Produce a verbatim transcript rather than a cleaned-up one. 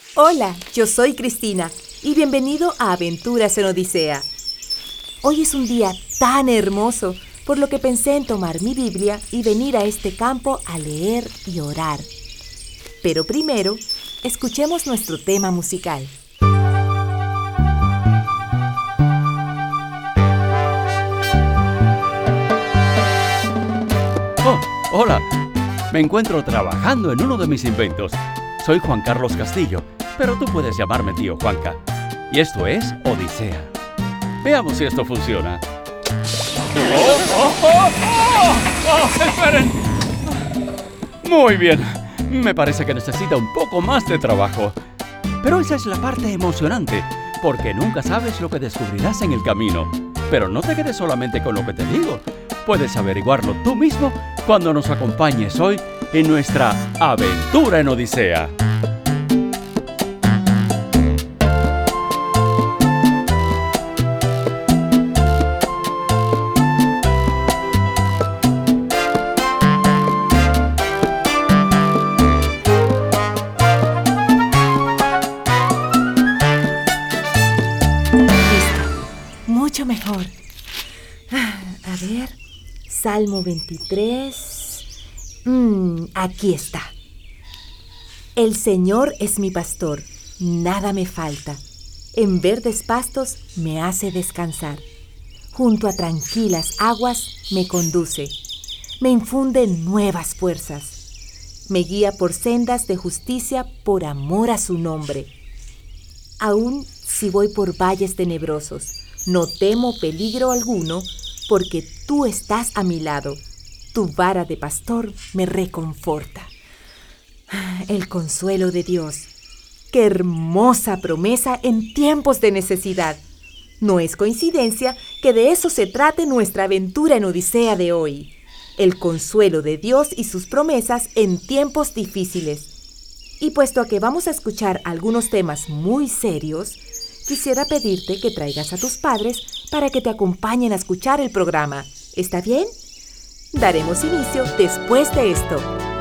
Hola, yo soy Cristina y bienvenido a Aventuras en Odisea. Hoy es un día tan hermoso, por lo que pensé en tomar mi Biblia y venir a este campo a leer y orar. Pero primero, escuchemos nuestro tema musical. Oh, hola. Me encuentro trabajando en uno de mis inventos. Soy Juan Carlos Castillo, pero tú puedes llamarme tío Juanca. Y esto es Odisea. Veamos si esto funciona. ¡Oh, oh, oh, oh! ¡Oh, esperen! Muy bien. Me parece que necesita un poco más de trabajo. Pero esa es la parte emocionante, porque nunca sabes lo que descubrirás en el camino. Pero no te quedes solamente con lo que te digo. Puedes averiguarlo tú mismo cuando nos acompañes hoy en nuestra aventura en Odisea. Mucho mejor. A ver, Salmo veintitrés. Mm, aquí está. El Señor es mi pastor, nada me falta. En verdes pastos me hace descansar. Junto a tranquilas aguas me conduce. Me infunde nuevas fuerzas. Me guía por sendas de justicia por amor a su nombre. Aún si voy por valles tenebrosos, no temo peligro alguno, porque tú estás a mi lado. Tu vara de pastor me reconforta. El consuelo de Dios. ¡Qué hermosa promesa en tiempos de necesidad! No es coincidencia que de eso se trate nuestra aventura en Odisea de hoy. El consuelo de Dios y sus promesas en tiempos difíciles. Y puesto a que vamos a escuchar algunos temas muy serios, quisiera pedirte que traigas a tus padres para que te acompañen a escuchar el programa. ¿Está bien? Daremos inicio después de esto.